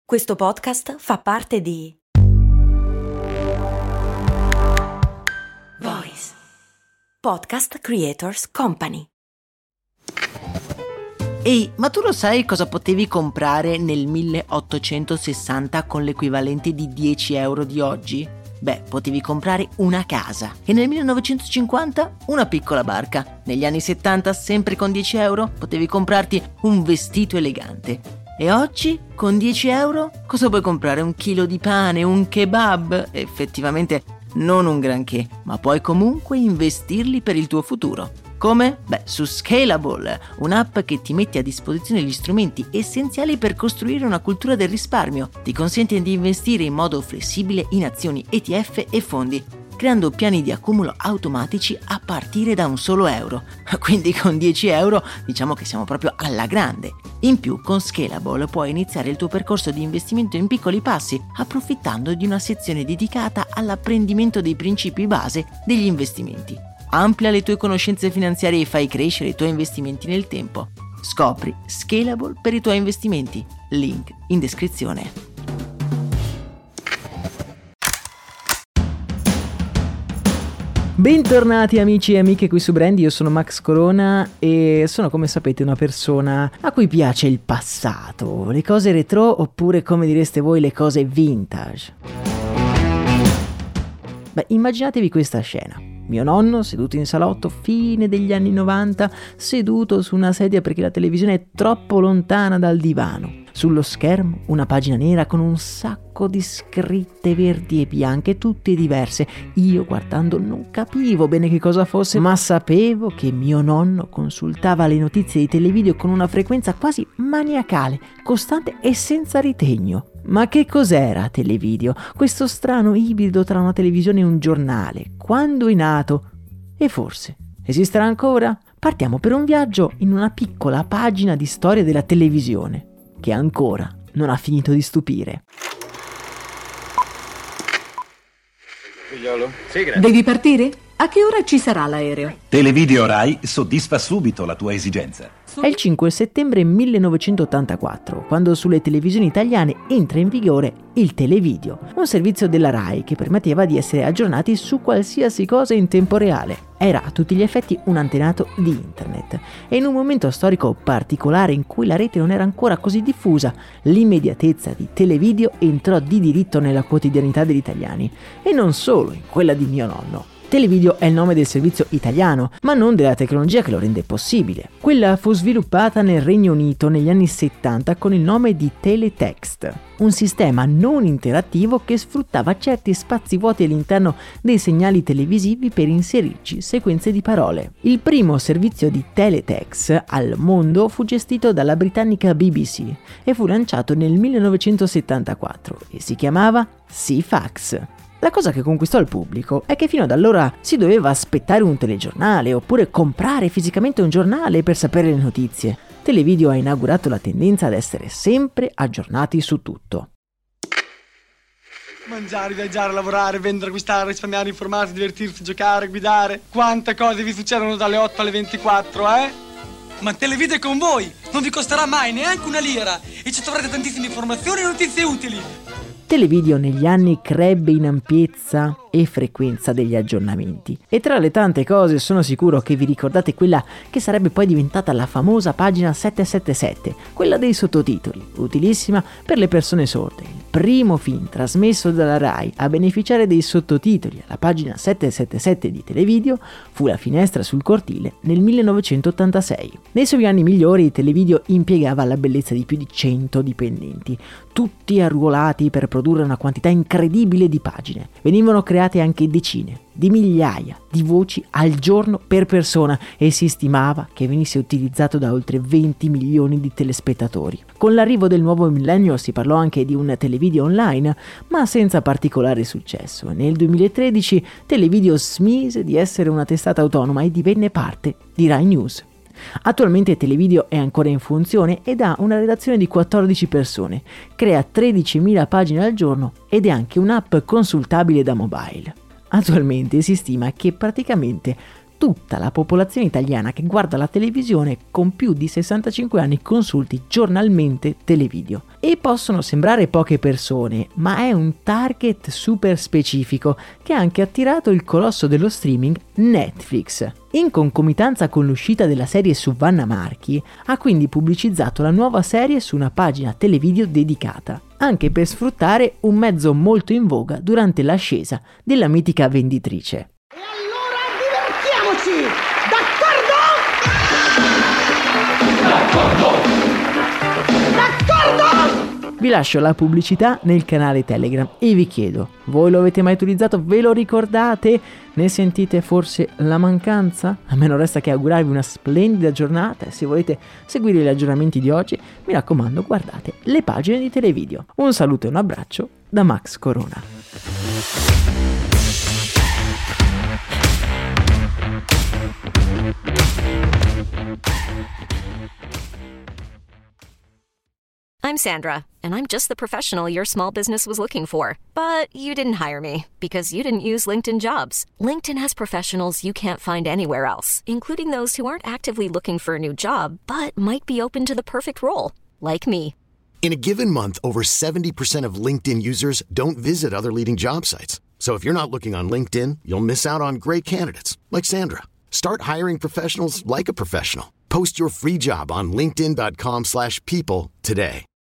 Questo podcast fa parte di Voice Podcast Creators Company. Ehi, ma tu lo sai cosa potevi comprare nel 1860 con l'equivalente di 10 euro di oggi? Beh, potevi comprare una casa e nel 1950 una piccola barca. Negli anni 70, sempre con 10 euro, potevi comprarti un vestito elegante. E oggi, con 10 euro, cosa puoi comprare? Un chilo di pane, un kebab? Effettivamente non un granché, ma puoi comunque investirli per il tuo futuro. Come? Beh, su Scalable, un'app che ti mette a disposizione gli strumenti essenziali per costruire una cultura del risparmio. Ti consente di investire in modo flessibile in azioni, ETF e fondi, creando piani di accumulo automatici a partire da un solo euro. Quindi con 10 euro diciamo che siamo proprio alla grande. In più, con Scalable puoi iniziare il tuo percorso di investimento in piccoli passi, approfittando di una sezione dedicata all'apprendimento dei principi base degli investimenti. Amplia le tue conoscenze finanziarie e fai crescere i tuoi investimenti nel tempo. Scopri Scalable per i tuoi investimenti. Link in descrizione. Bentornati amici e amiche qui su Brandy, io sono Max Corona e sono, come sapete, una persona a cui piace il passato, le cose retro oppure, come direste voi, le cose vintage. Beh, immaginatevi questa scena. Mio nonno seduto in salotto, fine degli anni 90, seduto su una sedia perché la televisione è troppo lontana dal divano. Sullo schermo una pagina nera con un sacco di scritte verdi e bianche, tutte diverse. Io guardando non capivo bene che cosa fosse, ma sapevo che mio nonno consultava le notizie di televideo con una frequenza quasi maniacale, costante e senza ritegno. Ma che cos'era Televideo? Questo strano ibrido tra una televisione e un giornale. Quando è nato? E forse esisterà ancora? Partiamo per un viaggio in una piccola pagina di storia della televisione, che ancora non ha finito di stupire. Figliolo? Sì, grazie. Devi partire? A che ora ci sarà l'aereo? Televideo Rai soddisfa subito la tua esigenza. È il 5 settembre 1984, quando sulle televisioni italiane entra in vigore il Televideo, un servizio della Rai che permetteva di essere aggiornati su qualsiasi cosa in tempo reale. Era a tutti gli effetti un antenato di internet e in un momento storico particolare in cui la rete non era ancora così diffusa, l'immediatezza di Televideo entrò di diritto nella quotidianità degli italiani e non solo in quella di mio nonno. Televideo è il nome del servizio italiano, ma non della tecnologia che lo rende possibile. Quella fu sviluppata nel Regno Unito negli anni 70 con il nome di Teletext, un sistema non interattivo che sfruttava certi spazi vuoti all'interno dei segnali televisivi per inserirci sequenze di parole. Il primo servizio di Teletext al mondo fu gestito dalla britannica BBC e fu lanciato nel 1974 e si chiamava Ceefax. La cosa che conquistò il pubblico è che fino ad allora si doveva aspettare un telegiornale oppure comprare fisicamente un giornale per sapere le notizie. Televideo ha inaugurato la tendenza ad essere sempre aggiornati su tutto. Mangiare, viaggiare, lavorare, vendere, acquistare, risparmiare, informarsi, divertirsi, giocare, guidare. Quante cose vi succedono dalle 8 alle 24, eh? Ma Televideo è con voi! Non vi costerà mai neanche una lira e ci troverete tantissime informazioni e notizie utili! Televideo negli anni crebbe in ampiezza e frequenza degli aggiornamenti e tra le tante cose sono sicuro che vi ricordate quella che sarebbe poi diventata la famosa pagina 777, quella dei sottotitoli, utilissima per le persone sorde. Il primo film trasmesso dalla Rai a beneficiare dei sottotitoli alla pagina 777 di Televideo fu La finestra sul cortile nel 1986. Nei suoi anni migliori Televideo impiegava la bellezza di più di 100 dipendenti, tutti arruolati per produrre una quantità incredibile di pagine. Venivano create anche decine di migliaia di voci al giorno per persona e si stimava che venisse utilizzato da oltre 20 milioni di telespettatori. Con l'arrivo del nuovo millennio si parlò anche di un televideo online, ma senza particolare successo. Nel 2013 Televideo smise di essere una testata autonoma e divenne parte di Rai News. Attualmente Televideo è ancora in funzione ed ha una redazione di 14 persone, crea 13.000 pagine al giorno ed è anche un'app consultabile da mobile. Attualmente si stima che praticamente tutta la popolazione italiana che guarda la televisione con più di 65 anni consulti giornalmente televideo. E possono sembrare poche persone, ma è un target super specifico che ha anche attirato il colosso dello streaming Netflix. In concomitanza con l'uscita della serie su Vanna Marchi, ha quindi pubblicizzato la nuova serie su una pagina televideo dedicata, anche per sfruttare un mezzo molto in voga durante l'ascesa della mitica venditrice. E allora divertiamoci! D'accordo? D'accordo! Vi lascio la pubblicità nel canale Telegram e vi chiedo, voi lo avete mai utilizzato? Ve lo ricordate? Ne sentite forse la mancanza? A me non resta che augurarvi una splendida giornata e se volete seguire gli aggiornamenti di oggi, mi raccomando, guardate le pagine di Televideo. Un saluto e un abbraccio da Max Corona. I'm Sandra, and I'm just the professional your small business was looking for. But you didn't hire me because you didn't use LinkedIn Jobs. LinkedIn has professionals you can't find anywhere else, including those who aren't actively looking for a new job, but might be open to the perfect role, like me. In a given month, over 70% of LinkedIn users don't visit other leading job sites. So if you're not looking on LinkedIn, you'll miss out on great candidates like Sandra. Start hiring professionals like a professional. Post your free job on linkedin.com/people today.